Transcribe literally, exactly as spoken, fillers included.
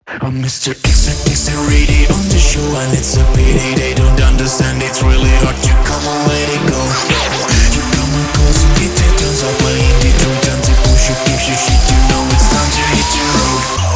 I'm mister X and X rated on the show, and it's a pity they don't understand. It's really hard to come and let it go. You come and close and get your guns up, playing the truth and the push. You gives you shit, you know it's time to hit the road.